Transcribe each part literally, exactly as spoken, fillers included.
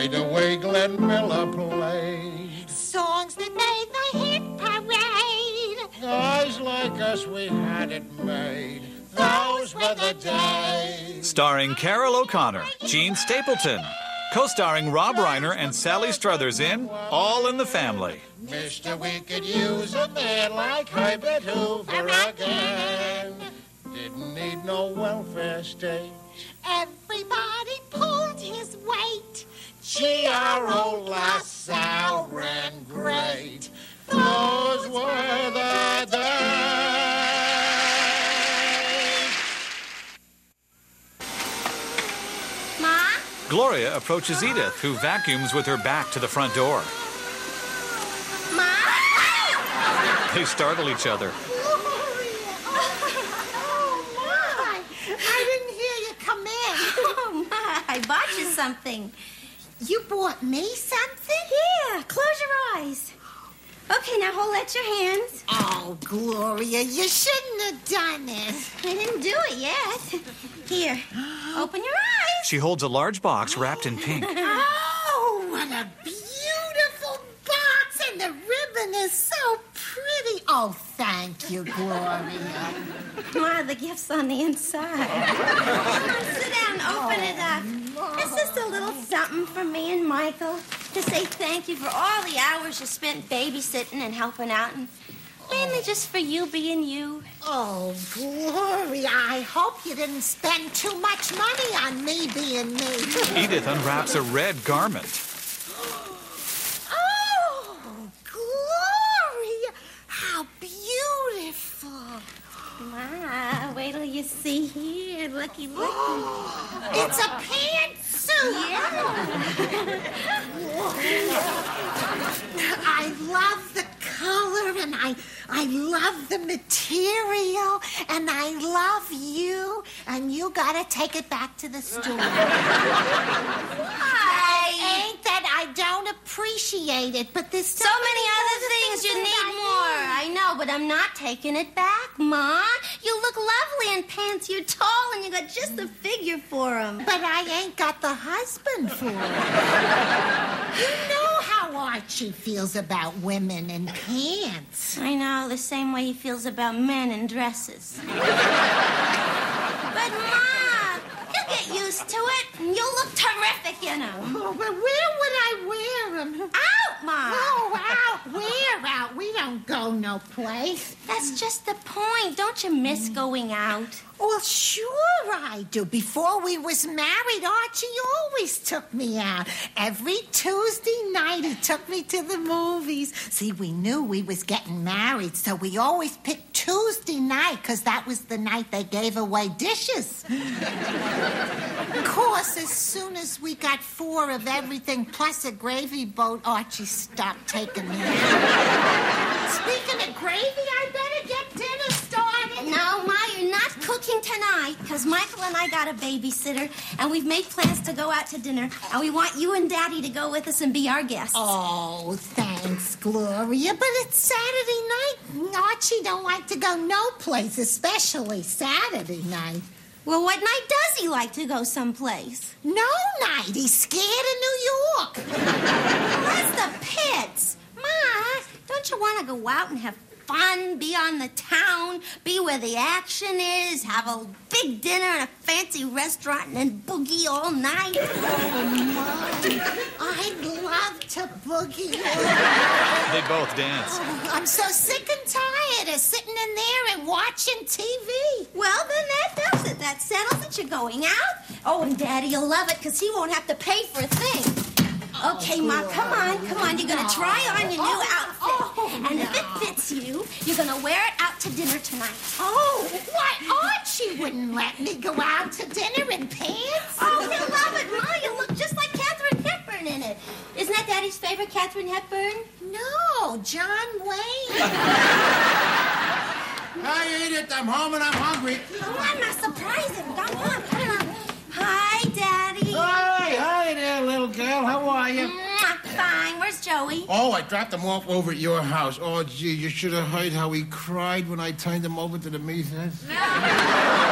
played the way Glenn Miller played. Songs that made the hit parade. Guys like us, we had it made. Those were the days. Starring Carol O'Connor, Gene Stapleton. Co-starring Rob Reiner and Sally Struthers in All in the Family. Mister We could use a man like Herbert Hoover again. Didn't need no welfare state. Everybody pulled his weight. Gee, our old LaSalle ran great. Those were the days. Ma? Gloria approaches Edith, who vacuums with her back to the front door. Ma? They startle each other. I bought you something. You bought me something? Yeah, close your eyes. Okay, now hold out your hands. Oh, Gloria, you shouldn't have done it. I didn't do it yet. Here, open your eyes. She holds a large box wrapped in pink. Oh, what a beautiful box, and the ribbon is so pretty. Oh, thank you, Gloria. Ma, the gift's on the inside. Come on, sit down, open it up. It's just a little something for me and Michael to say thank you for all the hours you spent babysitting and helping out, and mainly just for you being you. Oh, Gloria, I hope you didn't spend too much money on me being me. Edith unwraps a red garment. Oh, Gloria, how beautiful. Ma, wait till you see here. Looky, looky. It's a pantsuit. Yeah. I love the color, and I I love the material, and I love you, and you gotta take it back to the store. Why? Ain't that I don't appreciate it, but there's so, So many other things you need more. I know, but I'm not taking it back, Ma. You look lovely in pants. You're tall, and you got just the figure for them. But I ain't got the husband for it. You know how Archie feels about women in pants. I know, the same way he feels about men in dresses. But, Ma, you'll get used to it, and you'll look terrific in them. Oh, but where would I wear them? Out, Ma! Oh, out. Where out? We don't go no place. That's just the point. Don't you miss going out? Well, sure I do. Before we was married, Archie always took me out. Every Tuesday night, he took me to the movies. See, we knew we was getting married, so we always picked Tuesday night, because that was the night they gave away dishes. Of course, as soon as we got four of everything plus a gravy boat, Archie stopped taking me out. Speaking of gravy, I better get dinner started. No, Ma, you're not cooking tonight, because Michael and I got a babysitter, and we've made plans to go out to dinner, and we want you and Daddy to go with us and be our guests. Oh, thanks, Gloria, but it's Saturday night. Archie don't like to go no place, especially Saturday night. Well, what night does he like to go someplace? No night. He's scared of New York. That's the pits. Ma, don't you want to go out and have fun, be on the town, be where the action is, have a big dinner in a fancy restaurant, and then boogie all night? Oh, Mom, I'd love to boogie. They both dance. Oh, I'm so sick and tired of sitting in there and watching T V. Well, then that does it. That settles it. You're going out. Oh, and Daddy'll love it, because he won't have to pay for a thing. Okay, Ma, come on, come on. You're going to try on your new outfit. Oh, and if it fits you, you're going to wear it out to dinner tonight. Oh, why, Archie wouldn't let me go out to dinner in pants? Oh, he'll love it, Ma. You look just like Katharine Hepburn in it. Isn't that Daddy's favorite Katharine Hepburn? No, John Wayne. Hi, Edith. I'm home and I'm hungry. Oh, I'm not surprising. Come on, come on. Hi, Daddy. Hi, hi there, little girl. How are you? Mwah, fine. Where's Joey? Oh, I dropped him off over at your house. Oh, gee, you should have heard how he cried when I turned him over to the Methodist.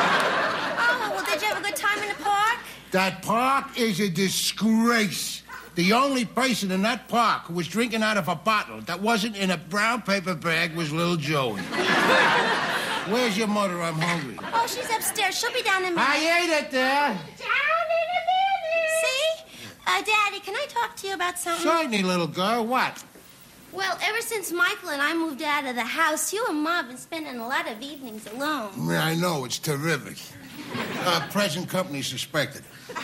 Oh, well, did you have a good time in the park? That park is a disgrace. The only person in that park who was drinking out of a bottle that wasn't in a brown paper bag was little Joey. Where's your mother? I'm hungry. Oh, she's upstairs. She'll be down in a minute. I ate it there. Down in a minute. See? Uh, Daddy, can I talk to you about something? Certainly, little girl. What? Well, ever since Michael and I moved out of the house, you and Ma have been spending a lot of evenings alone. Yeah, I know. It's terrific. Uh, present company suspected.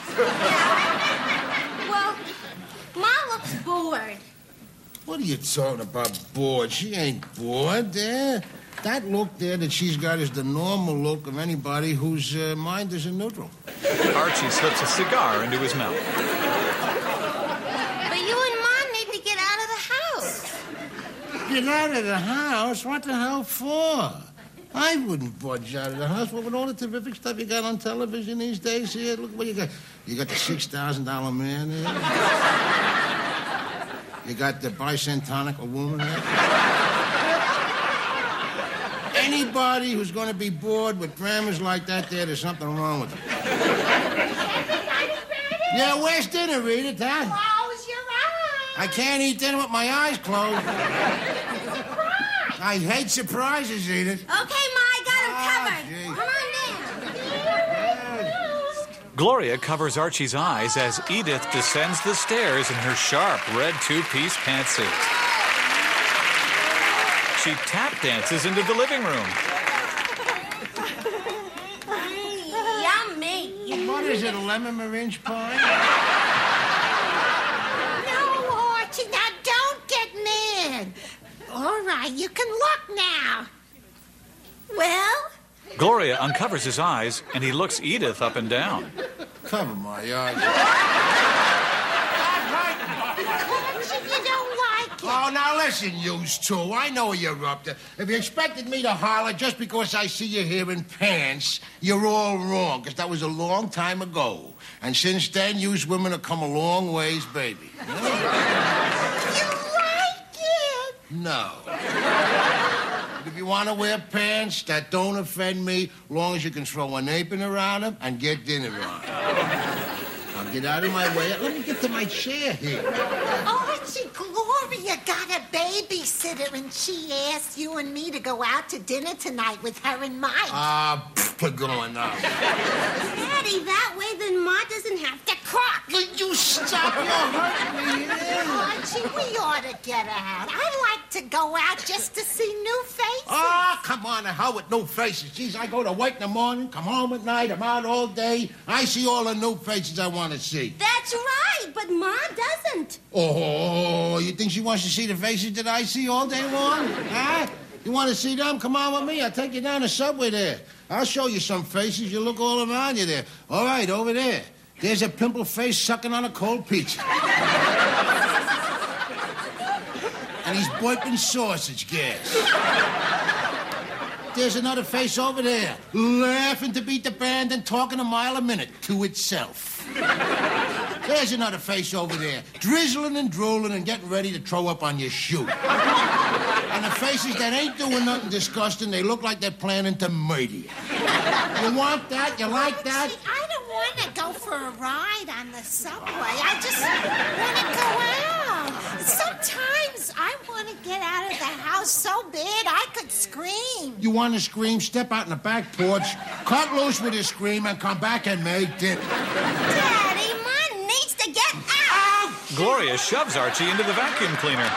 Well, Ma looks bored. What are you talking about, bored? She ain't bored there. That look there that she's got is the normal look of anybody whose uh, mind is in neutral. Archie slips a cigar into his mouth. But you and Ma need to get out of the house. Get out of the house? What the hell for? I wouldn't budge out of the house. What with all the terrific stuff you got on television these days here? Look what you got. You got the six thousand dollar man there. You got the bicentennial woman there. Anybody who's going to be bored with dramas like that there, there's something wrong with them. Yeah, where's dinner, Rita, Dad? Close your eyes. I can't eat dinner with my eyes closed. I hate surprises, Edith. Okay, Ma, I got him Ah, covered. gee. Come on down. Gloria covers Archie's eyes as Edith descends the stairs in her sharp red two-piece pantsuit. She tap dances into the living room. Yummy. What is it, a lemon meringue pie? No, Archie, now don't get mad. All right, you can look now. Well, Gloria uncovers his eyes, and he looks Edith up and down. Cover my eyes. Archie, you don't like it. Oh, now listen, yous two. I know you're up to. If you expected me to holler just because I see you here in pants, you're all wrong, because that was a long time ago. And since then, yous women have come a long ways, baby. You like it? No. But if you want to wear pants, that don't offend me, long as you can throw an apron around them and get dinner on. Now get out of my way. Let me get to my chair here. Archie, Gloria got a babysitter, and she asked you and me to go out to dinner tonight with her and Mike. Ah, uh, going on. Daddy, that way then Ma doesn't have to cook. Will you stop? You're hurting me here. Archie, we ought to get out. I like to go out just to see new faces. Ah, come on, the hell with new faces. Jeez, I go to work in the morning, come home at night, I'm out all day. I see all the new faces I want to see. That's right, but Ma doesn't. Oh, you think she wants to see the faces that I see all day long? Huh? You want to see them? Come on with me. I'll take you down the subway there. I'll show you some faces. You look all around you there. All right, over there. There's a pimple face sucking on a cold pizza. And he's burping sausage gas. There's another face over there, laughing to beat the band and talking a mile a minute to itself. There's another face over there, drizzling and drooling and getting ready to throw up on your shoe. And the faces that ain't doing nothing disgusting, they look like they're planning to murder you. You want that? You like that? See, I don't want to go for a ride on the subway. I just want to go out. Sometimes I want to get out of the house so bad I could scream. You want to scream? Step out in the back porch, cut loose with your scream, and come back and make dinner. Daddy, Ma needs to get out. Gloria shoves Archie into the vacuum cleaner.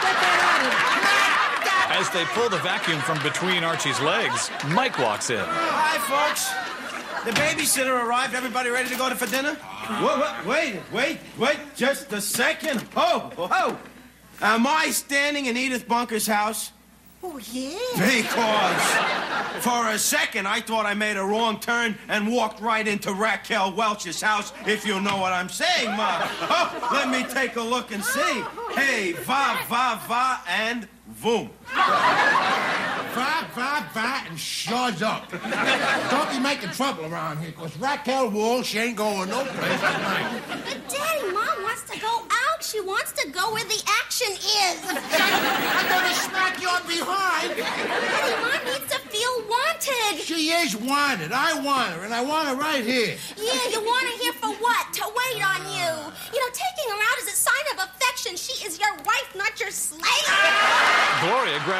As they pull the vacuum from between Archie's legs, Mike walks in. Hi, folks. The babysitter arrived. Everybody ready to go to for dinner? Wait, wait, wait, wait, wait just a second. Oh, oh. Am I standing in Edith Bunker's house? Oh, yeah. Because for a second I thought I made a wrong turn and walked right into Raquel Welch's house, if you know what I'm saying, Ma. Oh, let me take a look and see. Hey, va, va, va, and voom. Va, va, va, and shut up. Don't be making trouble around here, because Raquel Walsh ain't going no place tonight. But Daddy, Mom wants to go out. She wants to go where the action is. I'm going to smack your behind. Daddy, Mom needs to feel wanted. She is wanted. I want her, and I want her right here. Yeah, you want her here for what? To wait on you. You know, taking her out is a sign of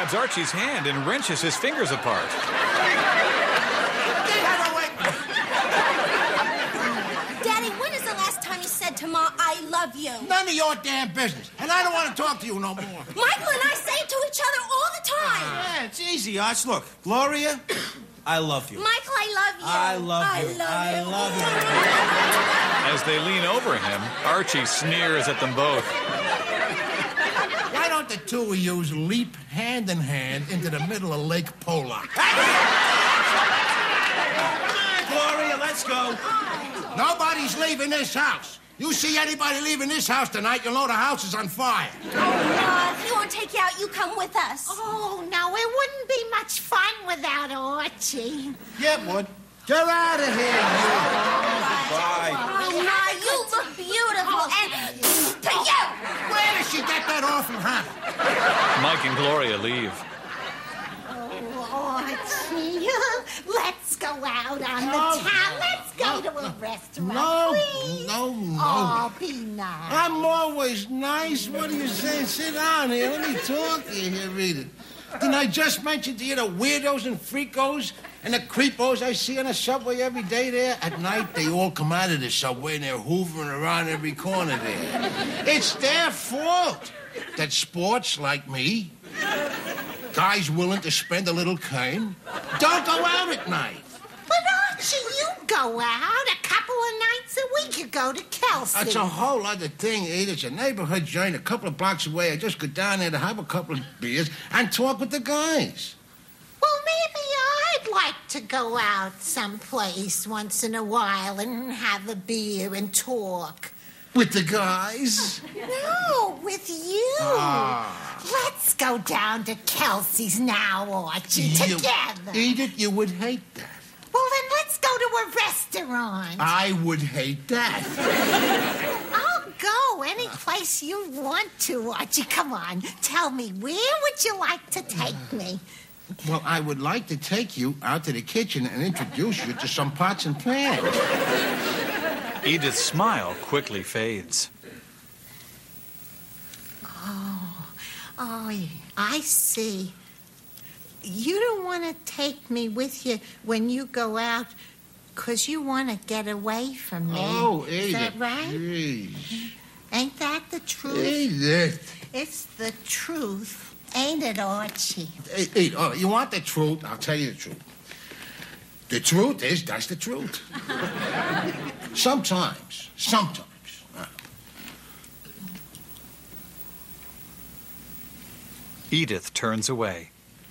grabs Archie's hand and wrenches his fingers apart. Daddy, when is the last time you said to Ma, I love you? None of your damn business. And I don't want to talk to you no more. Michael and I say it to each other all the time. Yeah, it's easy, Arch. Look, Gloria, I love you. Michael, I love you. I love I you. love I you. love you. As they lean over him, Archie sneers at them both. Why don't the two of yous leap hand in hand into the middle of Lake Polak? Gloria, let's go. Nobody's leaving this house. You see anybody leaving this house tonight, you'll know the house is on fire. Uh, if you won't take you out, you come with us. Oh, no, it wouldn't be much fun without Archie. Yeah, it would. Get out of here, you. Bye. Oh, Ma, you look beautiful. And to you. Where did she get that awful hat? Mike and Gloria leave. Oh, Archie, let's go out on the No, town. Let's go no, to a restaurant, No, please. no, no. Oh, be nice. I'm always nice. What are you saying? Sit down here. Let me talk to you here, read it. Didn't I just mention to you the weirdos and freakos and the creepos I see on the subway every day there? At night, they all come out of the subway and they're hoovering around every corner there. It's their fault that sports like me, guys willing to spend a little cane, don't go out at night. But Archie, you go out a couple of nights a week. You go to Kelsey. That's a whole other thing, Edith. It's a neighborhood joint a couple of blocks away. I just go down there to have a couple of beers and talk with the guys. Well, maybe I'd like to go out someplace once in a while and have a beer and talk. With the guys? No, with you. Ah. Let's go down to Kelsey's now, Archie, You- together. Edith, you would hate that. Well, then let's go to a restaurant. I would hate that. I'll go any place you want to, Archie. Come on, tell me, where would you like to take me? Well, I would like to take you out to the kitchen and introduce you to some pots and pans. Edith's smile quickly fades. Oh, oh, I see. You don't want to take me with you when you go out because you want to get away from me. Oh, Is Edith. that right? Jeez. Ain't that the truth? Edith. It's the truth, ain't it, Archie? Hey, hey, oh, you want the truth? I'll tell you the truth. The truth is, that's the truth. Sometimes, sometimes. uh, Edith turns away.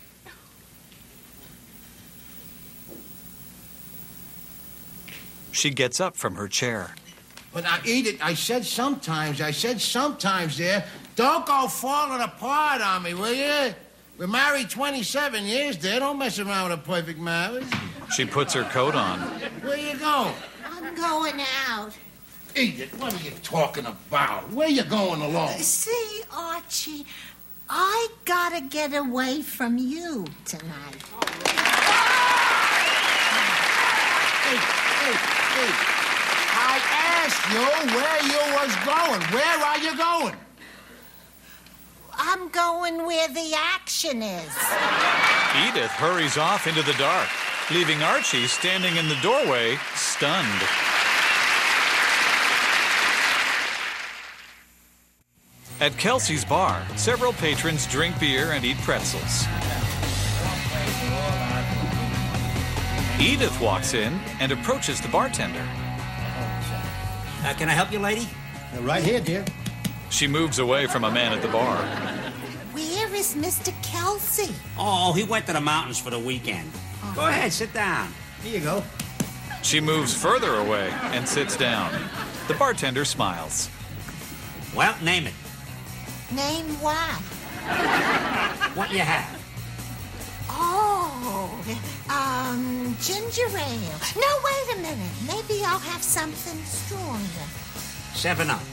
She gets up from her chair. But now, Edith, I said sometimes, I said sometimes there. Don't go falling apart on me, will you? We're married twenty-seven years there. Don't mess around with a perfect marriage. She puts her coat on. Where you going? I'm going out. Edith, what are you talking about? Where you going alone? See, Archie, I gotta get away from you tonight. Hey, hey, hey. I asked you where you was going. Where are you going? I'm going where the action is. Edith hurries off into the dark, leaving Archie standing in the doorway, stunned. At Kelsey's bar, several patrons drink beer and eat pretzels. Edith walks in and approaches the bartender. Uh, can I help you, lady? Right here, dear. She moves away from a man at the bar. Where is Mister Kelsey? Oh, he went to the mountains for the weekend. Go ahead, sit down. Here you go. She moves further away and sits down. The bartender smiles. Well, name it. Name what? What you have? Oh, um, ginger ale. No, wait a minute. Maybe I'll have something stronger. Seven up.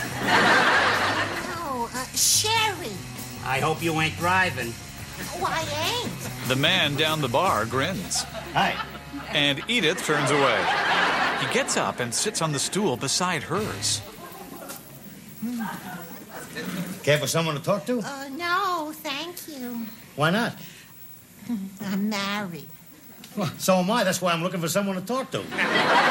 Oh, uh, sherry. I hope you ain't driving. Why ain't? The man down the bar grins. Hi. And Edith turns away. He gets up and sits on the stool beside hers. Care for someone to talk to? Uh, no, thank you. Why not? I'm married. Well, so am I. That's why I'm looking for someone to talk to. I,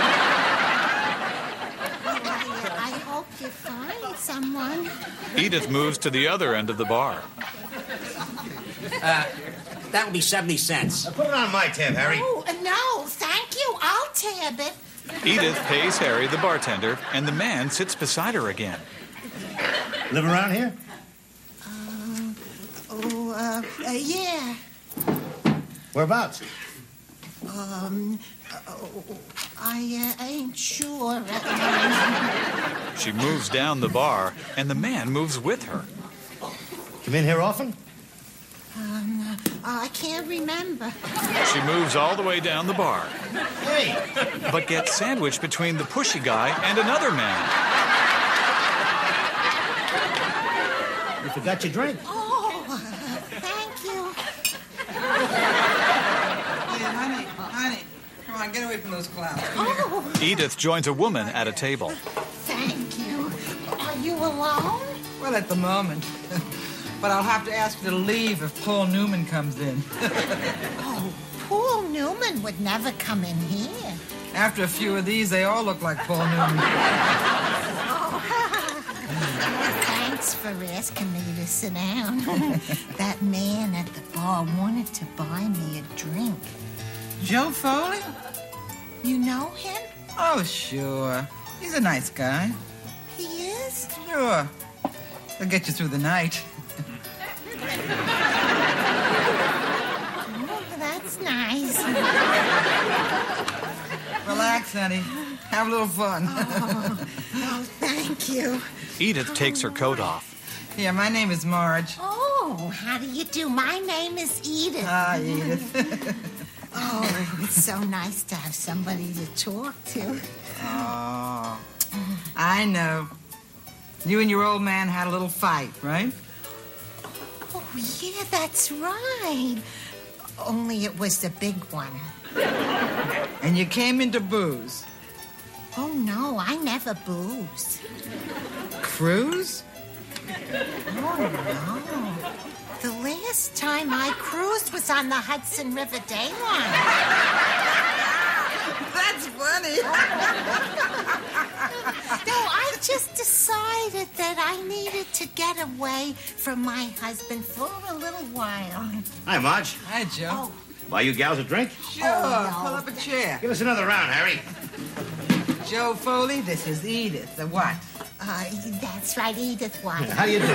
I hope you find someone. Edith moves to the other end of the bar. Uh, that would be seventy cents. Now put it on my tab, Harry. Oh, uh, no, thank you. I'll tab it. Edith pays Harry, the bartender, and the man sits beside her again. Live around here? Uh, oh, uh, uh, yeah. Whereabouts? Um, oh, I uh, ain't sure. She moves down the bar, and the man moves with her. Come in here often? Um, I can't remember. She moves all the way down the bar, Hey! but gets sandwiched between the pushy guy and another man. You forgot your drink. Oh, thank you. Hey, honey, honey. Come on, get away from those clouds. Come here. Oh, Edith joins a woman at a table. thank you. Are you alone? Well, at the moment. But I'll have to ask you to leave if Paul Newman comes in. Oh, Paul Newman would never come in here. After a few of these, they all look like Paul Newman. Thanks for asking me to sit down. That man at the bar wanted to buy me a drink. Joe Foley? You know him? Oh, sure. He's a nice guy. He is? Sure. He'll get you through the night. Oh, that's nice. Relax, honey. Have a little fun. Oh, oh, thank you. Edith takes her coat off. Yeah, my name is Marge. Oh, how do you do? My name is Edith. Ah, Edith. Oh, it's so nice to have somebody to talk to. Oh, I know. You and your old man had a little fight, right? Oh, yeah, that's right. Only it was the big one. And you came into booze. Oh, no, I never booze. Cruise? Oh, no. The last time I cruised was on the Hudson River Day Line. That's funny. No, I just decided that I needed to get away from my husband for a little while. Hi, Marge. Hi, Joe. Oh, Buy you gals a drink? Sure. Oh, no. Pull up a chair. Give us another round, Harry. Joe Foley, this is Edith. The what? uh, that's right, Edith White. How do you do?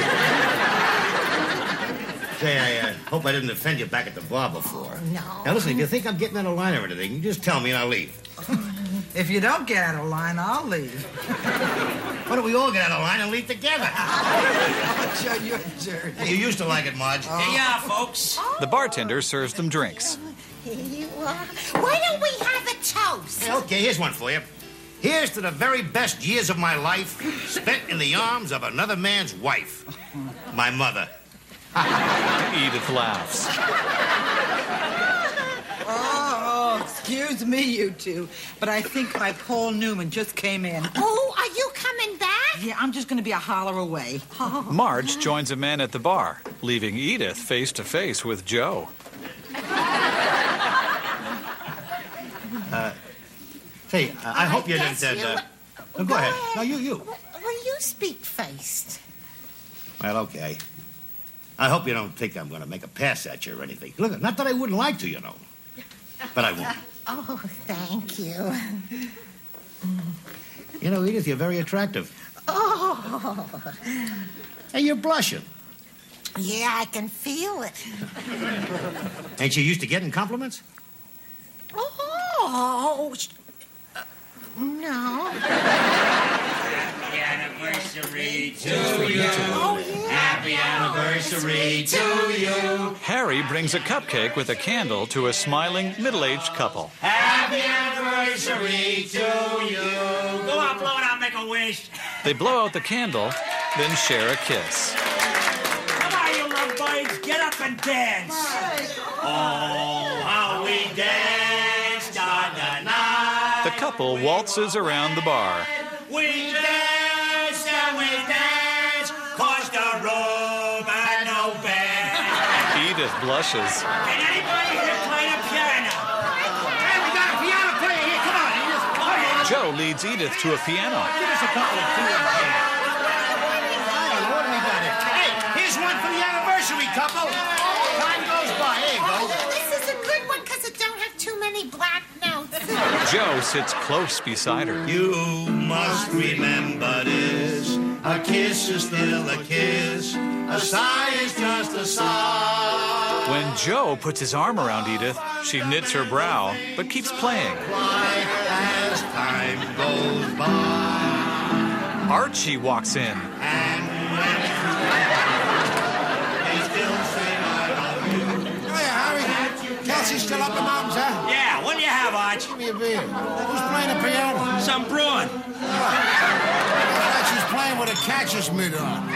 Say, I uh, hope I didn't offend you back at the bar before. Oh, no. Now, listen, if you think I'm getting out of line or anything, you just tell me and I'll leave. If you don't get out of line, I'll leave. Why don't we all get out of line and leave together? Oh, Joe, you're a jerk. Hey, you used to like it, Marge. Here you are, folks. The bartender serves them drinks. Here you are. Why don't we have a toast? Hey, okay, here's one for you. Here's to the very best years of my life spent in the arms of another man's wife, my mother. Edith laughs. Oh, oh, excuse me, you two, but I think my Paul Newman just came in. Oh, are you coming back? Yeah, I'm just going to be a holler away. Marge joins a man at the bar, leaving Edith face to face with Joe. Uh, say, uh, I hope you guess didn't... you- Uh, uh, go ahead. No, you, you. Well, you speak first. Well, okay. I hope you don't think I'm going to make a pass at you or anything. Look, not that I wouldn't like to, you know. But I won't. Oh, thank you. You know, Edith, you're very attractive. Oh, Hey, you're blushing. yeah, I can feel it. Ain't you used to getting compliments? Oh, sh- uh, no. Happy anniversary to you. Oh, yeah. Happy anniversary to you. Harry brings a cupcake with a candle to a smiling, middle-aged couple. Happy anniversary to you. Go on, blow it out, make a wish. They blow out the candle, then share a kiss. Come on, you love birds, get up and dance. Oh, how we danced on the night. The couple waltzes around the bar. We danced and we danced Edith blushes. Can anybody here play the piano? Hey, we got a piano player here. Come on, Edith. Come on. Joe leads Edith to a piano. Give us a couple of tunes. What do we got here? Hey, here's one for the anniversary couple. Time goes by. Here you go. This is a good one because it don't have too many black notes. Joe sits close beside her. You must remember this. A kiss is still a kiss. A sigh is just a sigh. When Joe puts his arm around Edith, she knits her brow, but keeps playing. As time goes by. Archie walks in. And when it's they still say I love you. Hiya, Harry. Kelsey's still up the mountains, huh? Yeah, what do you have, Arch? Give me a beer. Who's playing the piano? Some brawn. I thought she's playing with a catcher's mitt on.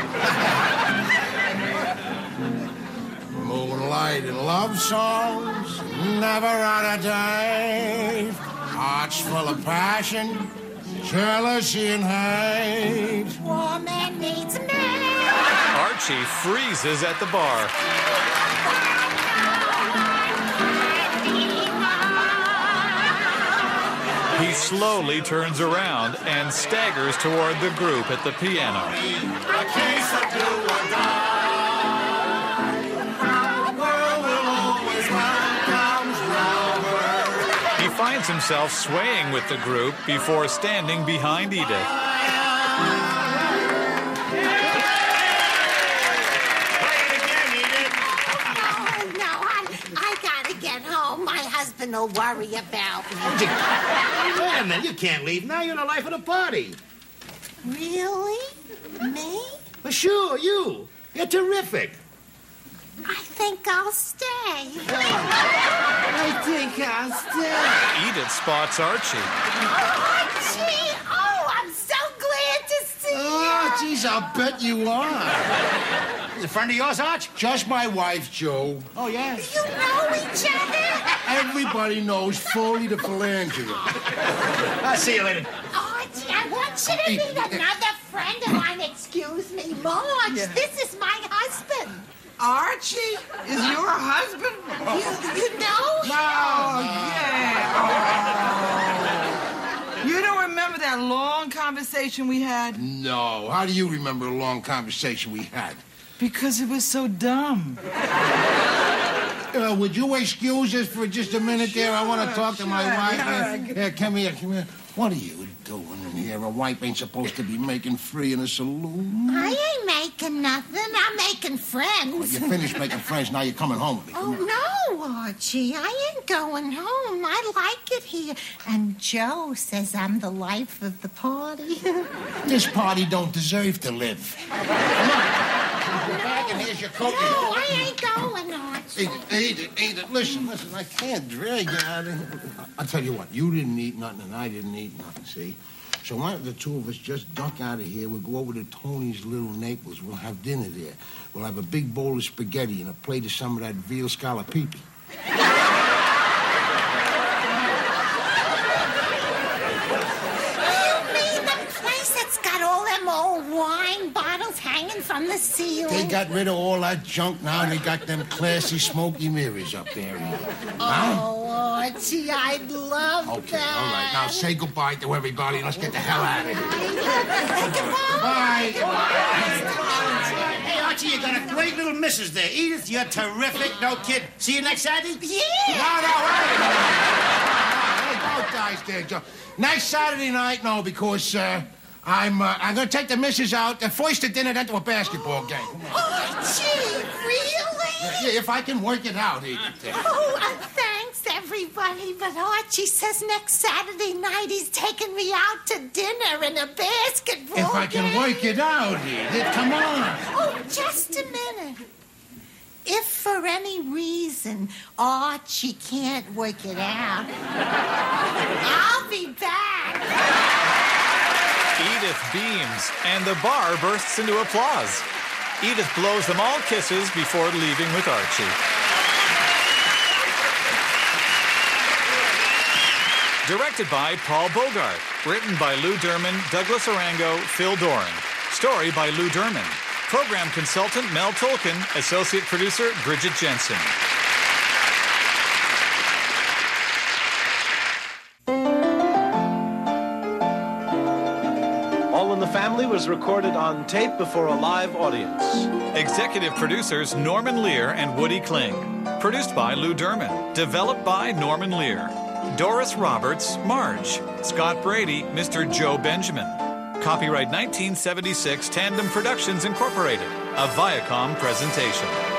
Moonlight and love songs, never out of date. Hearts full of passion, jealousy and hate. Woman needs a man. Archie freezes at the bar. He slowly turns around and staggers toward the group at the piano. A case of do or die. The world will always welcome flowers. He finds himself swaying with the group before standing behind Edith. Oh, no, I, I gotta get home. My husband will worry about me. Wait a minute, you can't leave now. You're the life of the party. Really? Me? Well, sure, you. You're terrific. I think I'll stay. I think I'll stay. Edith spots Archie. Archie! Oh, I'm so glad to see Oh, you. geez, I'll bet you are. Is a friend of yours, Arch? Just my wife, Joe. Oh, yeah. You know each other? Everybody knows Foley the Philanderer. I'll see you later. Archie, I want you to meet another friend of mine. Excuse me, Marge. Yeah. This is my husband. Archie is your husband? You, you know? Oh, yeah. Oh. You don't remember that long conversation we had? No. How do you remember a long conversation we had? Because it was so dumb. Uh, would you excuse us for just a minute there? I want to talk to my sure. wife. Yeah. Uh, Here, come here, come here. What are you doing in here? A wife ain't supposed to be making free in a saloon. I ain't making nothing. I'm making friends. Well, you finished making friends, now you're coming home with me. Come on. Oh, no, Archie. I ain't going home. I like it here. And Joe says I'm the life of the party. This party don't deserve to live. Come on. Come back and here's your coat. No, I ain't going, Archie. Edith, Edith, Edith, listen, listen, I can't drag you out of here. I'll tell you what, you didn't eat nothing and I didn't eat nothing, see? So why don't the two of us just duck out of here? We'll go over to Tony's Little Naples. We'll have dinner there. We'll have a big bowl of spaghetti and a plate of some of that veal scalopipi. You mean the place that's got all them old wine bottles hanging from the ceiling? They got rid of all that junk now. They got them classy smoky mirrors up there. Huh? Oh, Archie, I'd love Okay, that. all right. Now say goodbye to everybody and let's get the hell out of here. Goodbye. Bye. Hey, Archie, you got a great little missus there. Edith, you're terrific. No kid. See you next Saturday? Yeah. No, no, wait. Hey, both guys there, Joe. Next Saturday night, no, because uh, I'm uh, I'm gonna take the missus out. Uh, first to dinner, then to a basketball game. Archie, really? Yeah, if I can work it out, Edith. Oh, uh, thanks, everybody. But Archie says next Saturday night he's taking me out to dinner in a basketball If I can game. work it out, Edith, come on. Oh, just a minute. If for any reason Archie can't work it out, I'll be back. Edith beams, and the bar bursts into applause. Edith blows them all kisses before leaving with Archie. Directed by Paul Bogart. Written by Lou Derman, Douglas Arango, Phil Doran. Story by Lou Derman. Program consultant Mel Tolkien. Associate producer Bridget Jensen. All in the Family was recorded on tape before a live audience. Executive producers Norman Lear and Woody Kling. Produced by Lou Derman. Developed by Norman Lear. Doris Roberts, Marge. Scott Brady, Mister Joe Benjamin. Copyright nineteen seventy-six Tandem Productions Incorporated. A Viacom presentation.